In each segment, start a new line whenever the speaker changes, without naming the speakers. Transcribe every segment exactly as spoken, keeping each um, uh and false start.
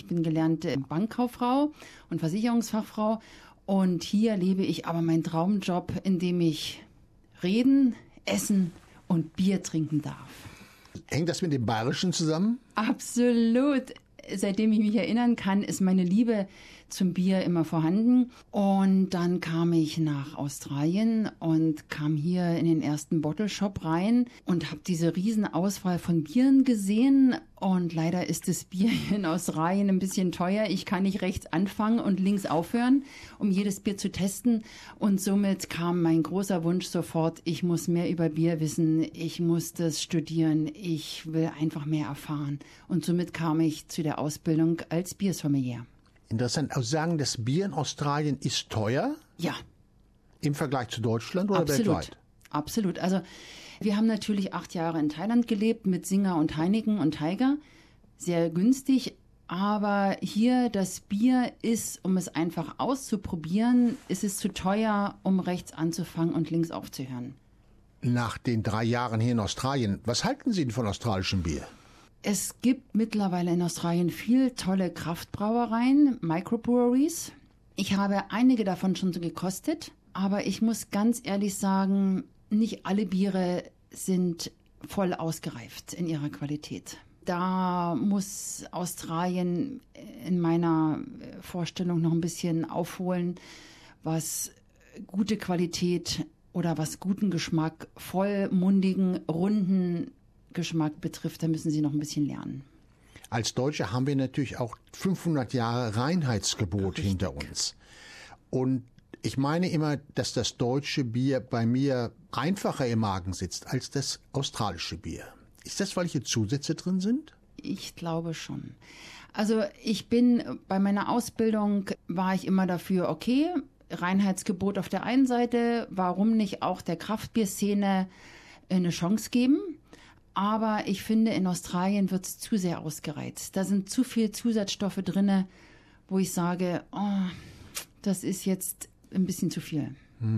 Ich bin gelernte Bankkauffrau und Versicherungsfachfrau. Und hier lebe ich aber meinen Traumjob, in dem ich reden, essen und Bier trinken darf.
Hängt das mit dem Bayerischen zusammen?
Absolut. Seitdem ich mich erinnern kann, ist meine Liebe zum Bier immer vorhanden. Und dann kam ich nach Australien und kam hier in den ersten Bottle Shop rein und habe diese riesen Auswahl von Bieren gesehen. Und leider ist das Bier hier in Australien ein bisschen teuer. Ich kann nicht rechts anfangen und links aufhören, um jedes Bier zu testen. Und somit kam mein großer Wunsch sofort, ich muss mehr über Bier wissen, ich muss das studieren, ich will einfach mehr erfahren. Und somit kam ich zu der Ausbildung als Biersommelier.
Interessant. Also sagen, das Bier in Australien ist teuer?
Ja.
Im Vergleich zu Deutschland oder
Absolut.
weltweit?
Absolut. Also wir haben natürlich acht Jahre in Thailand gelebt mit Singer und Heineken und Tiger. Sehr günstig. Aber hier das Bier ist, um es einfach auszuprobieren, ist es zu teuer, um rechts anzufangen und links aufzuhören.
Nach den drei Jahren hier in Australien, was halten Sie denn von australischem Bier?
Es gibt mittlerweile in Australien viel tolle Kraftbrauereien, Microbreweries. Ich habe einige davon schon so gekostet, aber ich muss ganz ehrlich sagen, nicht alle Biere sind voll ausgereift in ihrer Qualität. Da muss Australien in meiner Vorstellung noch ein bisschen aufholen, was gute Qualität oder was guten Geschmack, vollmundigen, runden Geschmack betrifft, da müssen sie noch ein bisschen lernen.
Als Deutsche haben wir natürlich auch fünfhundert Jahre Reinheitsgebot
Richtig.
hinter uns. Und ich meine immer, dass das deutsche Bier bei mir einfacher im Magen sitzt als das australische Bier. Ist das, weil hier Zusätze drin sind?
Ich glaube schon. Also ich bin bei meiner Ausbildung, war ich immer dafür, okay, Reinheitsgebot auf der einen Seite, warum nicht auch der Kraftbierszene eine Chance geben? Aber ich finde, in Australien wird es zu sehr ausgereizt. Da sind zu viele Zusatzstoffe drin, wo ich sage, oh, das ist jetzt ein bisschen zu viel.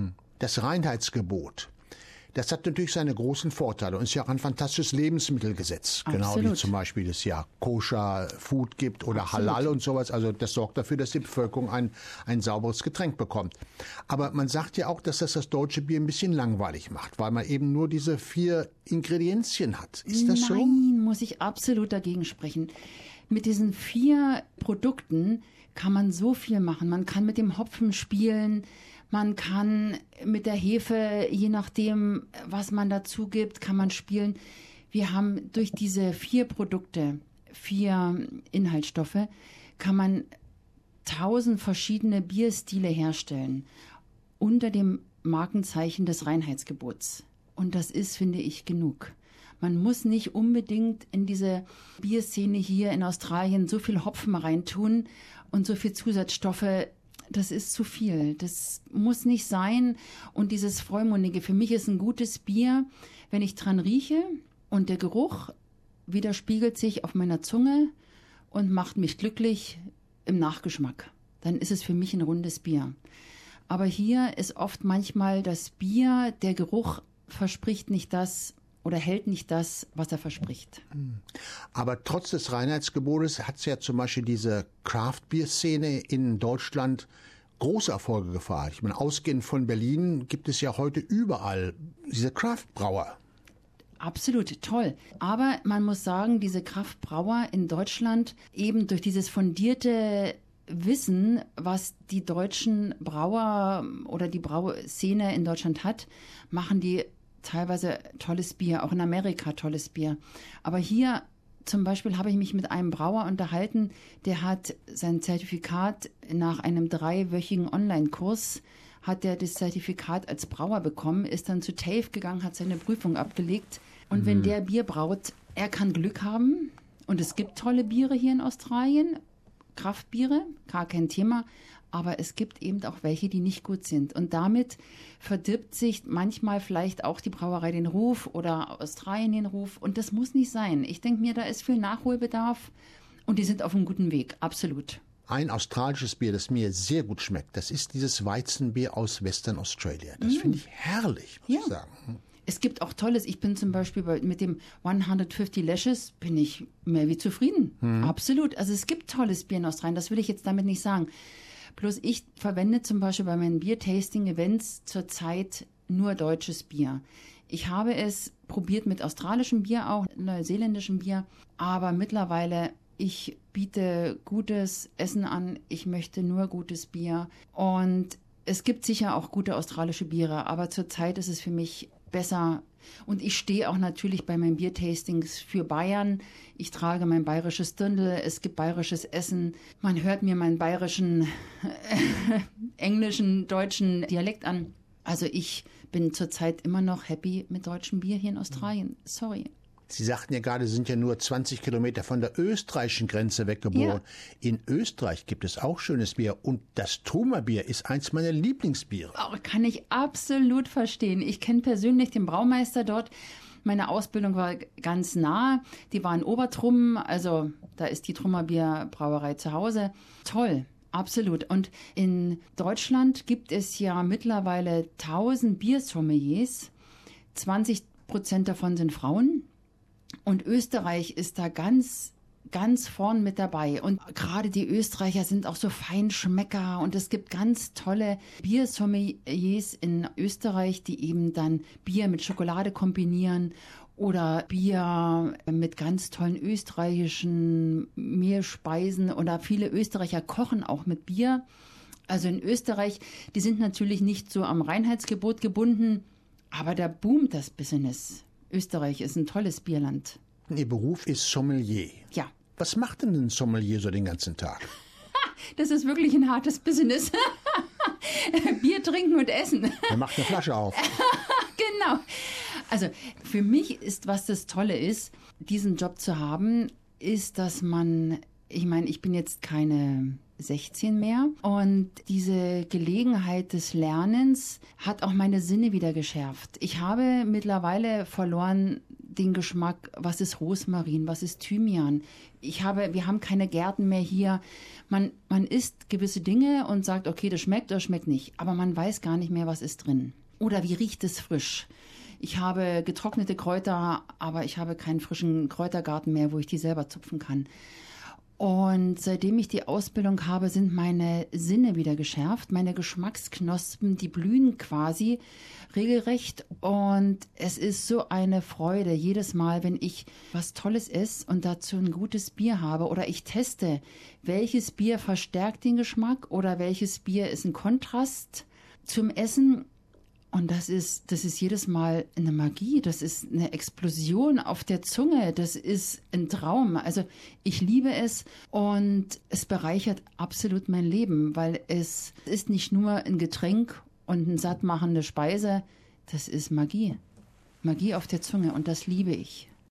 Das Reinheitsgebot, das hat natürlich seine großen Vorteile und ist ja auch ein fantastisches Lebensmittelgesetz.
Absolut.
Genau wie zum Beispiel es ja Koscher Food gibt oder
Absolut.
Halal und sowas. Also das sorgt dafür, dass die Bevölkerung ein, ein sauberes Getränk bekommt. Aber man sagt ja auch, dass das das deutsche Bier ein bisschen langweilig macht, weil man eben nur diese vier Ingredienzien hat. Ist das
Nein,
so?
Nein, muss ich absolut dagegen sprechen. Mit diesen vier Produkten kann man so viel machen. Man kann mit dem Hopfen spielen, man kann mit der Hefe, je nachdem, was man dazu gibt, kann man spielen. Wir haben durch diese vier Produkte, vier Inhaltsstoffe, kann man tausend verschiedene Bierstile herstellen unter dem Markenzeichen des Reinheitsgebots. Und das ist, finde ich, genug. Man muss nicht unbedingt in diese Bierszene hier in Australien so viel Hopfen reintun und so viel Zusatzstoffe. Das ist zu viel. Das muss nicht sein. Und dieses Vollmundige, für mich ist ein gutes Bier, wenn ich dran rieche und der Geruch widerspiegelt sich auf meiner Zunge und macht mich glücklich im Nachgeschmack. Dann ist es für mich ein rundes Bier. Aber hier ist oft manchmal das Bier, der Geruch verspricht nicht das oder hält nicht das, was er verspricht.
Aber trotz des Reinheitsgebotes hat es ja zum Beispiel diese Craft-Bier-Szene in Deutschland große Erfolge gefeiert. Ich meine, ausgehend von Berlin gibt es ja heute überall diese Craft-Brauer.
Absolut, toll. Aber man muss sagen, diese Kraftbrauer in Deutschland eben durch dieses fundierte Wissen, was die deutschen Brauer oder die Brauszene in Deutschland hat, machen die teilweise tolles Bier, auch in Amerika tolles Bier. Aber hier zum Beispiel habe ich mich mit einem Brauer unterhalten, der hat sein Zertifikat nach einem dreiwöchigen Online-Kurs, hat er das Zertifikat als Brauer bekommen, ist dann zu T A F E gegangen, hat seine Prüfung abgelegt. Und mhm. wenn der Bier braut, er kann Glück haben. Und es gibt tolle Biere hier in Australien, Kraftbiere, gar kein Thema. Aber es gibt eben auch welche, die nicht gut sind. Und damit verdirbt sich manchmal vielleicht auch die Brauerei den Ruf oder Australien den Ruf. Und das muss nicht sein. Ich denke mir, da ist viel Nachholbedarf und die sind auf einem guten Weg. Absolut.
Ein australisches Bier, das mir sehr gut schmeckt, das ist dieses Weizenbier aus Western Australia. Das mm. finde ich herrlich, muss
ja.
ich sagen.
Es gibt auch Tolles. Ich bin zum Beispiel bei, mit dem hundertfünfzig Lashes bin ich mehr wie zufrieden. Hm. Absolut. Also es gibt tolles Bier in Australien. Das will ich jetzt damit nicht sagen. Bloß ich verwende zum Beispiel bei meinen Bier-Tasting-Events zurzeit nur deutsches Bier. Ich habe es probiert mit australischem Bier auch, neuseeländischem Bier. Aber mittlerweile, ich biete gutes Essen an. Ich möchte nur gutes Bier. Und es gibt sicher auch gute australische Biere. Aber zurzeit ist es für mich besser. Und ich stehe auch natürlich bei meinen Biertastings für Bayern. Ich trage mein bayerisches Dirndl, es gibt bayerisches Essen. Man hört mir meinen bayerischen, äh, englischen, deutschen Dialekt an. Also ich bin zurzeit immer noch happy mit deutschem Bier hier in Australien. Sorry.
Sie sagten ja gerade, Sie sind ja nur zwanzig Kilometer von der österreichischen Grenze weggeboren. Ja. In Österreich gibt es auch schönes Bier und das Truma-Bier ist eins meiner Lieblingsbiere.
Oh, kann ich absolut verstehen. Ich kenne persönlich den Braumeister dort. Meine Ausbildung war ganz nah. Die war in Obertrum, also da ist die Truma-Bier-Brauerei zu Hause. Toll. Absolut. Und in Deutschland gibt es ja mittlerweile tausend Biersommeliers. zwanzig Prozent davon sind Frauen. Und Österreich ist da ganz, ganz vorn mit dabei. Und gerade die Österreicher sind auch so Feinschmecker. Und es gibt ganz tolle Biersommeliers in Österreich, die eben dann Bier mit Schokolade kombinieren oder Bier mit ganz tollen österreichischen Mehlspeisen. Oder viele Österreicher kochen auch mit Bier. Also in Österreich, die sind natürlich nicht so am Reinheitsgebot gebunden, aber da boomt das Business. Österreich ist ein tolles Bierland.
Ihr Beruf ist Sommelier.
Ja.
Was macht denn ein Sommelier so den ganzen Tag?
Das ist wirklich ein hartes Business. Bier trinken und essen.
Er macht eine Flasche auf.
Genau. Also für mich ist, was das Tolle ist, diesen Job zu haben, ist, dass man, ich meine, ich bin jetzt keine sechzehn mehr und diese Gelegenheit des Lernens hat auch meine Sinne wieder geschärft. Ich habe mittlerweile verloren den Geschmack, was ist Rosmarin, was ist Thymian. Ich habe, wir haben keine Gärten mehr hier. Man, man isst gewisse Dinge und sagt, okay, das schmeckt oder schmeckt nicht, aber man weiß gar nicht mehr, was ist drin. Oder wie riecht es frisch? Ich habe getrocknete Kräuter, aber ich habe keinen frischen Kräutergarten mehr, wo ich die selber zupfen kann. Und seitdem ich die Ausbildung habe, sind meine Sinne wieder geschärft. Meine Geschmacksknospen, die blühen quasi regelrecht. Und es ist so eine Freude, jedes Mal, wenn ich was Tolles esse und dazu ein gutes Bier habe. Oder ich teste, welches Bier verstärkt den Geschmack oder welches Bier ist ein Kontrast zum Essen. Und das ist, das ist jedes Mal eine Magie, das ist eine Explosion auf der Zunge, das ist ein Traum. Also ich liebe es und es bereichert absolut mein Leben, weil es ist nicht nur ein Getränk und eine sattmachende Speise, das ist Magie. Magie auf der Zunge und das liebe ich.